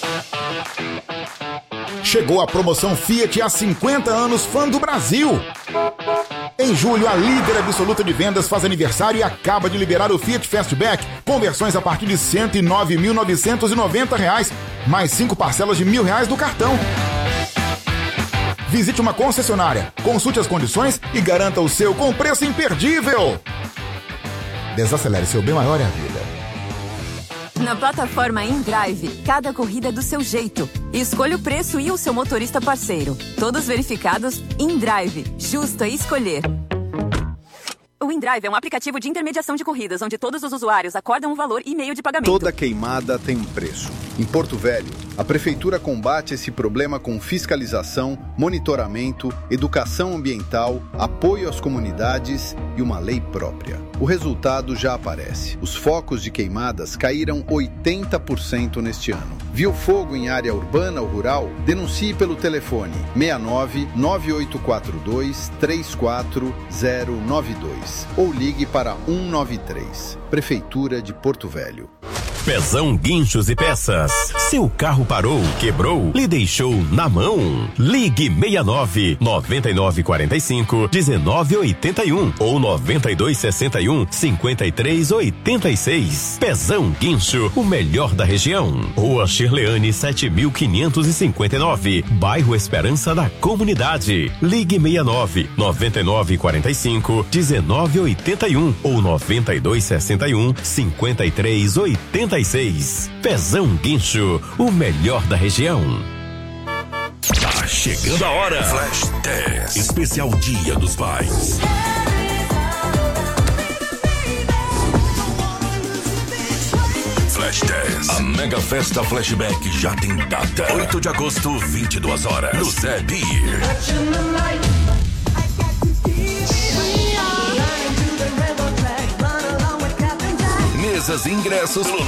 Chegou a promoção Fiat há 50 anos Fã do Brasil. Em julho, a líder absoluta de vendas faz aniversário e acaba de liberar o Fiat Fastback, com versões a partir de R$ 109.990, mais 5 parcelas de R$ 1.000 do cartão. Visite uma concessionária, consulte as condições e garanta o seu com preço imperdível. Desacelere, seu bem maior é a vida. Na plataforma InDrive, cada corrida é do seu jeito. Escolha o preço e o seu motorista parceiro. Todos verificados, InDrive. Justo a escolher. O InDrive é um aplicativo de intermediação de corridas, onde todos os usuários acordam um valor e meio de pagamento. Toda queimada tem um preço. Em Porto Velho, a Prefeitura combate esse problema com fiscalização, monitoramento, educação ambiental, apoio às comunidades e uma lei própria. O resultado já aparece. Os focos de queimadas caíram 80% neste ano. Viu fogo em área urbana ou rural? Denuncie pelo telefone 69 9842 34092 ou ligue para 193. Prefeitura de Porto Velho. Pezão Guinchos e Peças. Seu carro parou, quebrou, lhe deixou na mão? Ligue 69 9945 1981 ou 9261 5386. Pezão Guincho, o melhor da região. Rua Shirleane 7559, bairro Esperança da Comunidade. Ligue 69 9945 1981 ou 9261 5386. Pezão Guincho, o melhor da região. Tá chegando a hora. Flash 10. Especial Dia dos Pais. Flash 10. A mega festa Flashback já tem data. 8 de agosto, 22 horas. No Zé Beer. Mesas e ingressos no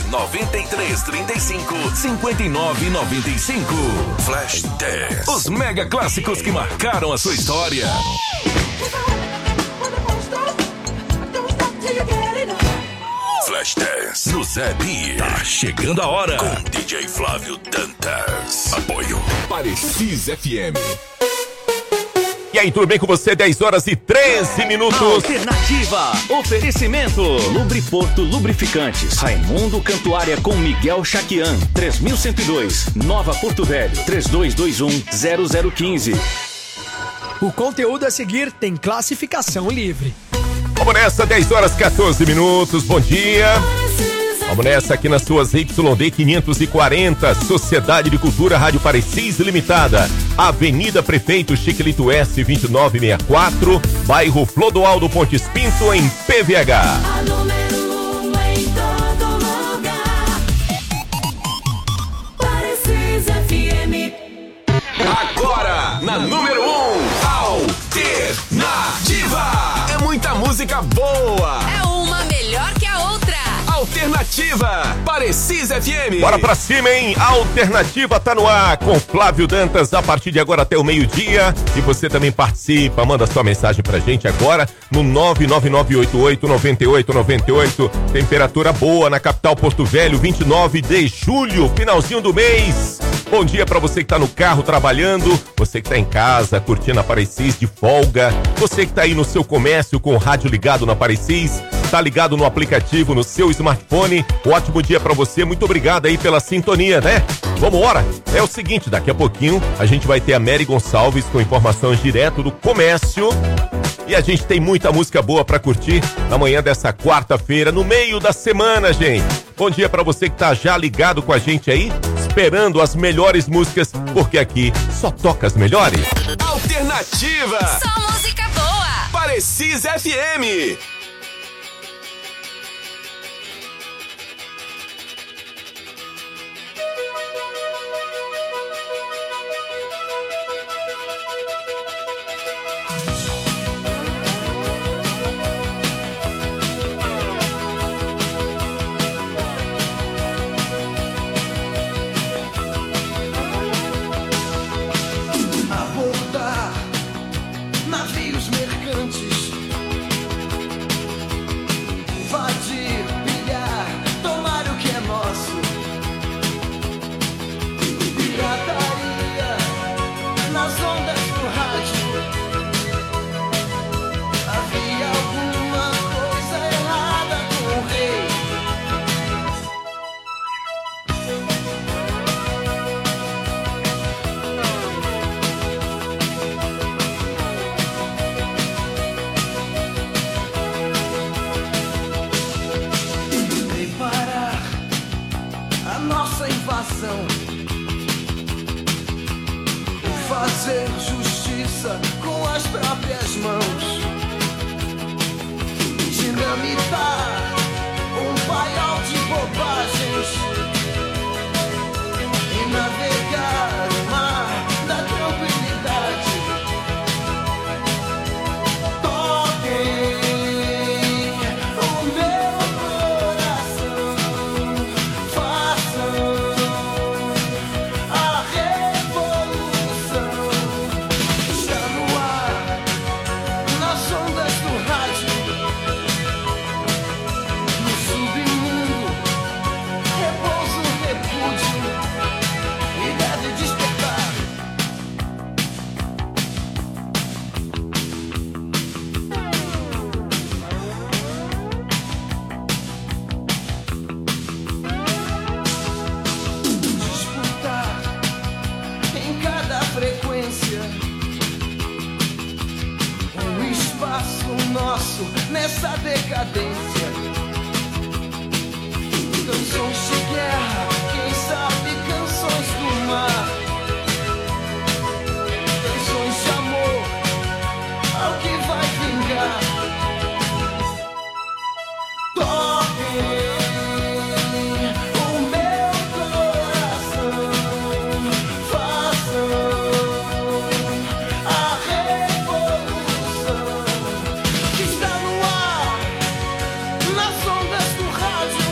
99335-5995. Flash 10. Os mega clássicos que marcaram a sua história. Flash 10 no Zé Beer. Tá chegando a hora. Com DJ Flávio Dantas. Apoio Parecis FM. E aí, tudo bem com você? 10 horas e 13 minutos. Alternativa. Oferecimento. Lubriporto Lubrificantes. Raimundo Cantuária com Miguel Chaquian. 3102. Nova Porto Velho. 3221-0015. O conteúdo a seguir tem classificação livre. Vamos nessa, 10 horas 14 minutos. Bom dia. Vamos nessa aqui nas suas YD 540, Sociedade de Cultura Rádio Parecis Limitada, Avenida Prefeito Chiquelito S 2964, bairro Flodoaldo Pontes Pinto, em PVH. A número 1 em todo lugar. Parecis FM. Agora, na número 1, Alternativa. É muita música boa. É uma melhor que a outra. Alternativa, Parecis FM. Bora pra cima, hein? Alternativa tá no ar com Flávio Dantas a partir de agora até o meio-dia. E você também participa, manda sua mensagem pra gente agora no 999889898. Temperatura boa na capital Porto Velho, 29 de julho, finalzinho do mês. Bom dia pra você que tá no carro trabalhando, você que tá em casa curtindo a Parecis de folga, você que tá aí no seu comércio com o rádio ligado na Parecis, tá ligado no aplicativo no seu smartphone. Ótimo dia pra você, muito obrigado aí pela sintonia, né? Vambora! É o seguinte, daqui a pouquinho a gente vai ter a Mary Gonçalves com informações direto do comércio. E a gente tem muita música boa pra curtir na manhã dessa quarta-feira, no meio da semana, gente. Bom dia pra você que tá já ligado com a gente aí, esperando as melhores músicas, porque aqui só toca as melhores. Alternativa. Só música boa. Parecis FM. Abordar navios mercantes dinamitar um paiol de bobagens e navegar o mar da tranquilidade. Toquem o meu coração, façam a revolução. Está no ar, nas ondas do rádio, no submundo repousa o repúdio e deve despertar. Disputar em cada frequência o espaço nosso nessa decadência. Canções de guerra, quem sabe canções do mar, canções de amor ao que vai vingar. Toquem o meu coração, façam a revolução que está no ar, nas ondas do rádio,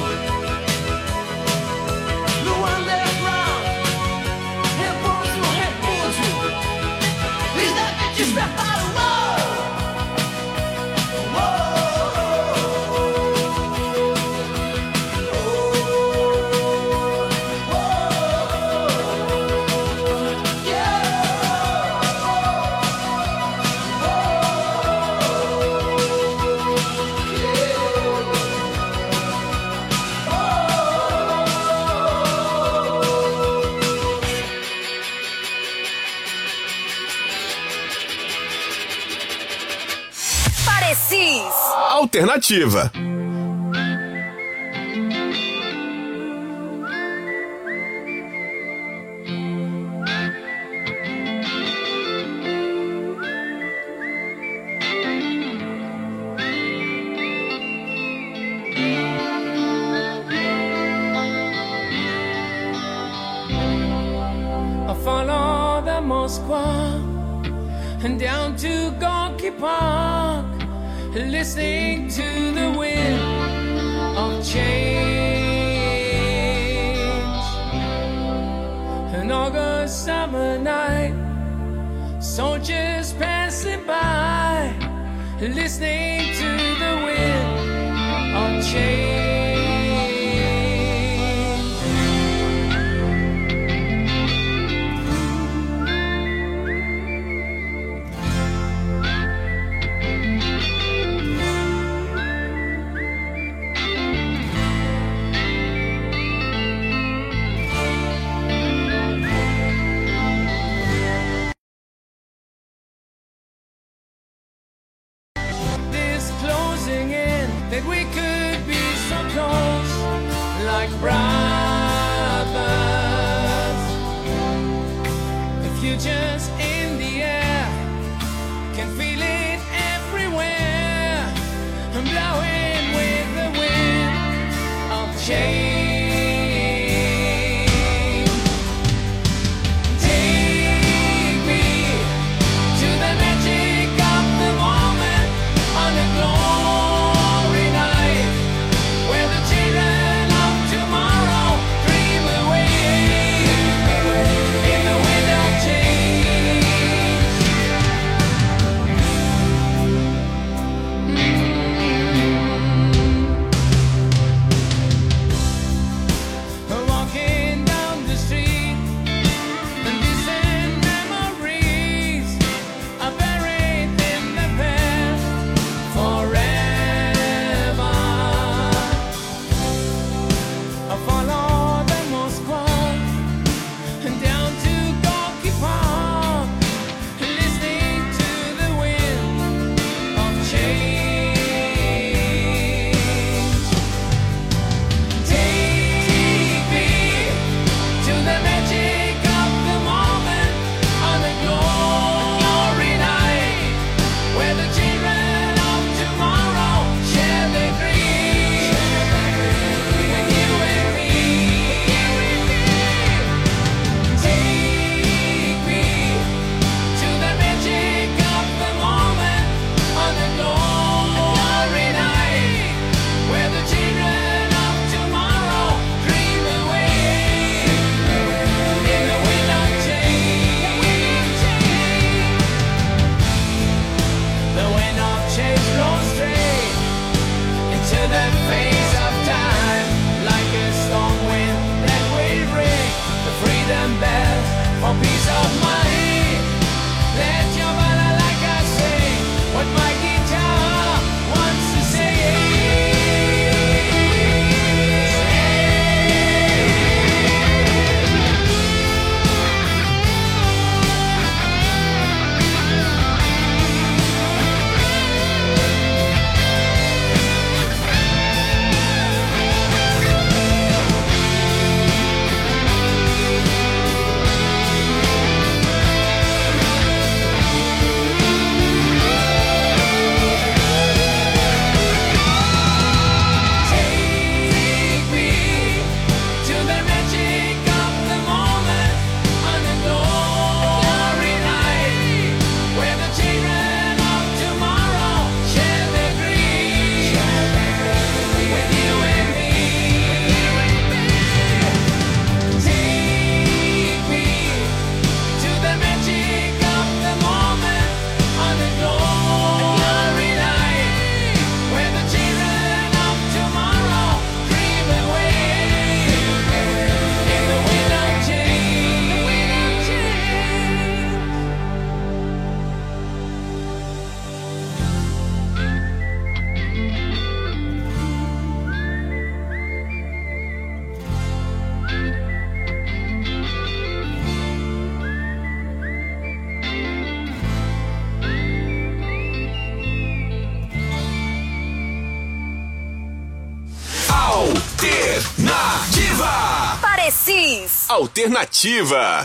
no underground, repousa o repúdio e deve despertar o Parecis. Alternativa. I follow the Moskva and down to Gorky Park, listening to the wind of change. An August summer night, soldiers passing by, listening to the wind of change. This closing in, that we could be so close, like brothers. The future's in the air, can feel it everywhere, and blowing with the wind of change. Take me to the magic of the moment on a glory night, where the children of tomorrow dream away in the wind of change. Parecis. Alternativa.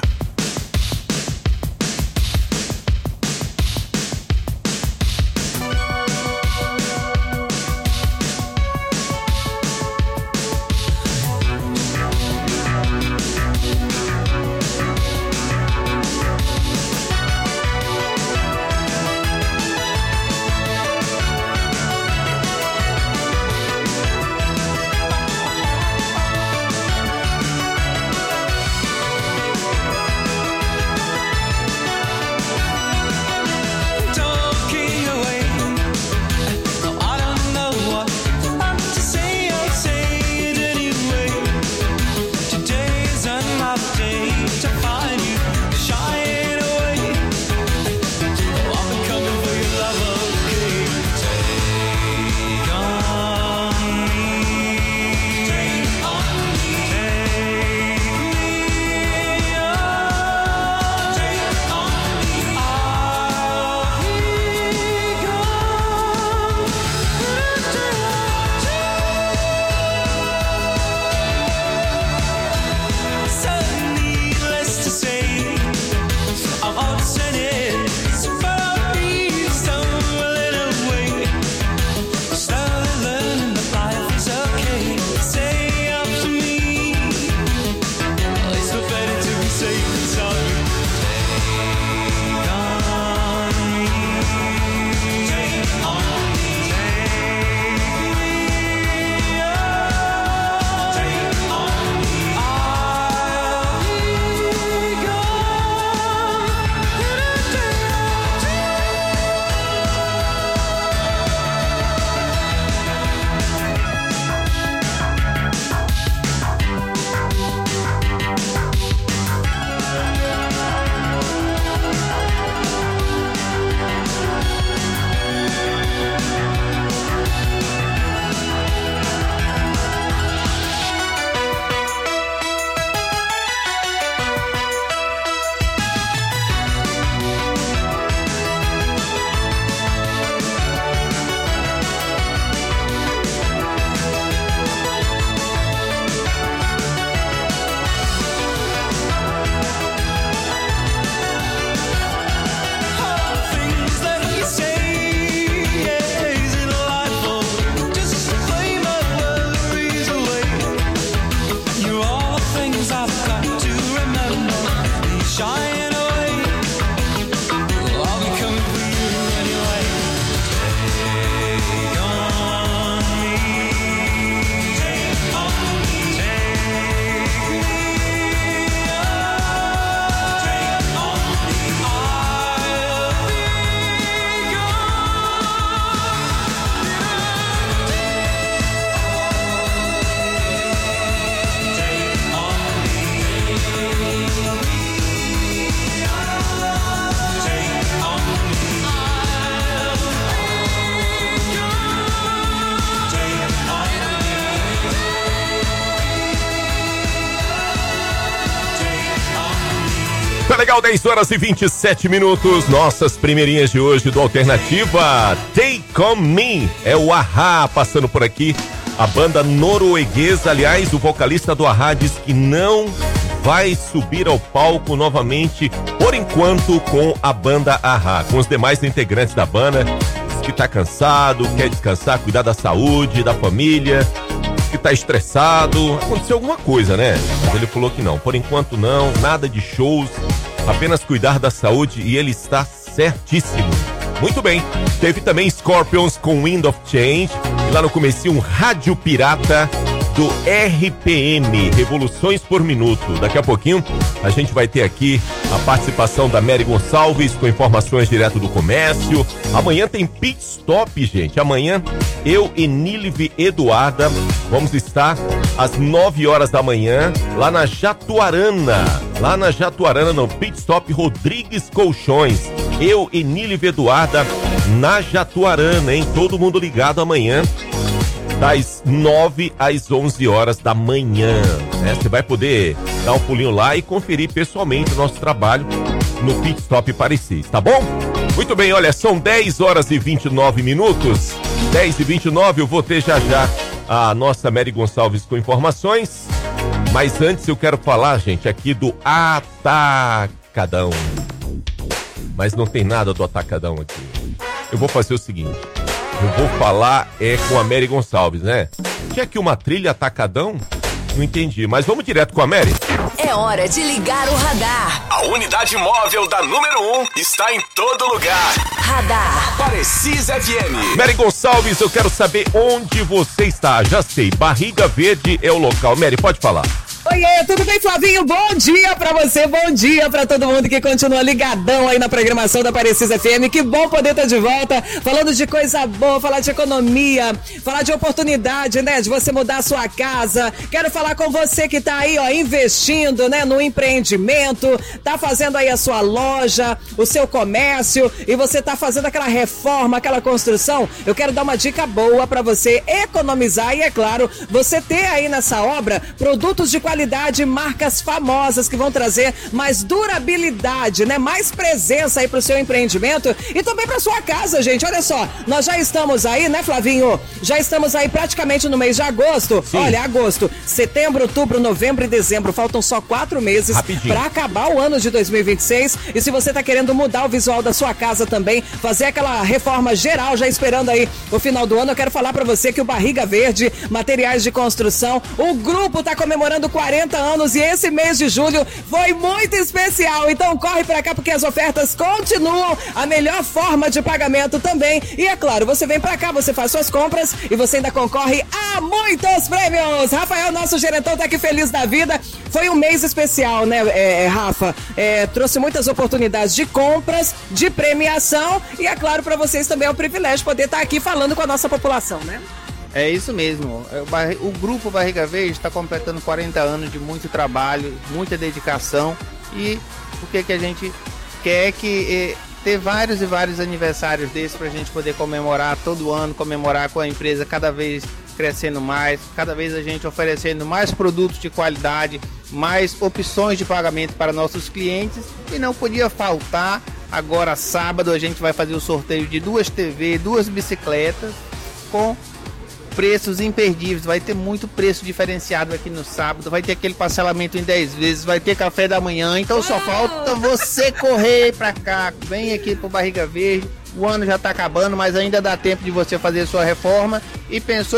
Tá legal, 10 horas e 27 minutos. Nossas primeirinhas de hoje do Alternativa. Take On Me é o A-ha passando por aqui. A banda norueguesa, aliás, o vocalista do A-ha diz que não vai subir ao palco novamente, por enquanto, com a banda A-ha. Com os demais integrantes da banda, diz que tá cansado, quer descansar, cuidar da saúde, da família, diz que tá estressado. Aconteceu alguma coisa, né? Mas ele falou que não, por enquanto não, nada de shows, apenas cuidar da saúde, e ele está certíssimo. Muito bem, teve também Scorpions com Wind of Change, e lá no comecinho um rádio pirata do RPM, Revoluções por Minuto. Daqui a pouquinho a gente vai ter aqui a participação da Mary Gonçalves com informações direto do comércio. Amanhã tem Pit Stop, gente. Amanhã eu e Nílive Eduarda vamos estar às 9 horas da manhã lá na Jatuarana. Lá na Jatuarana, no Pit Stop Rodrigues Colchões. Eu e Nílive Eduarda na Jatuarana, hein? Todo mundo ligado amanhã, das 9 às 11 horas da manhã, né? Você vai poder dar um pulinho lá e conferir pessoalmente o nosso trabalho no Pit Stop Parecis, tá bom? Muito bem, olha, são 10 horas e 29 minutos, 10 e 29, eu vou ter já a nossa Mary Gonçalves com informações, Mas antes eu quero falar, gente, aqui do Atacadão. Mas não tem nada do Atacadão aqui. Eu vou fazer o seguinte. Eu vou falar com a Mary Gonçalves, né? Tinha aqui uma trilha Atacadão? Não entendi, mas vamos direto com a Mary. É hora de ligar o radar. A unidade móvel da número 1 está em todo lugar. Radar Precisa FM. Mary Gonçalves, eu quero saber onde você está. Já sei, Barriga Verde é o local. Mary, pode falar. Oiê, tudo bem, Flavinho? Bom dia pra você, bom dia pra todo mundo que continua ligadão aí na programação da Precisa FM. Que bom poder estar de volta, falando de coisa boa, falar de economia, falar de oportunidade, né, de você mudar a sua casa. Quero falar com você que tá aí, ó, investindo, né, no empreendimento, tá fazendo aí a sua loja, o seu comércio, e você tá fazendo aquela reforma, aquela construção. Eu quero dar uma dica boa pra você economizar e, é claro, você ter aí nessa obra produtos de qualidade, marcas famosas que vão trazer mais durabilidade, né? Mais presença aí pro seu empreendimento e também pra sua casa, gente. Olha só, nós já estamos aí, né, Flavinho? Já estamos aí praticamente no mês de agosto. Sim. Olha, agosto, setembro, outubro, novembro e dezembro. Faltam só 4 meses pra acabar o ano de 2026. E se você tá querendo mudar o visual da sua casa também, fazer aquela reforma geral, já esperando aí o final do ano, eu quero falar pra você que o Barriga Verde, materiais de construção, o grupo tá comemorando 40 anos e esse mês de julho foi muito especial. Então corre pra cá porque as ofertas continuam, a melhor forma de pagamento também. E é claro, você vem pra cá, você faz suas compras e você ainda concorre a muitos prêmios. Rafael, nosso gerentão, tá aqui feliz da vida. Foi um mês especial, né, Rafa? Trouxe muitas oportunidades de compras, de premiação e é claro, pra vocês também é um privilégio poder estar aqui falando com a nossa população, né? É isso mesmo. O Grupo Barriga Verde está completando 40 anos de muito trabalho, muita dedicação. E o que a gente quer é que ter vários e vários aniversários desses para a gente poder comemorar todo ano, comemorar com a empresa cada vez crescendo mais, cada vez a gente oferecendo mais produtos de qualidade, mais opções de pagamento para nossos clientes. E não podia faltar, agora sábado a gente vai fazer o sorteio de 2 TV, 2 bicicletas com preços imperdíveis. Vai ter muito preço diferenciado aqui no sábado, vai ter aquele parcelamento em 10 vezes, vai ter café da manhã, então só falta você correr pra cá, vem aqui pro Barriga Verde. O ano já tá acabando, mas ainda dá tempo de você fazer sua reforma e pensou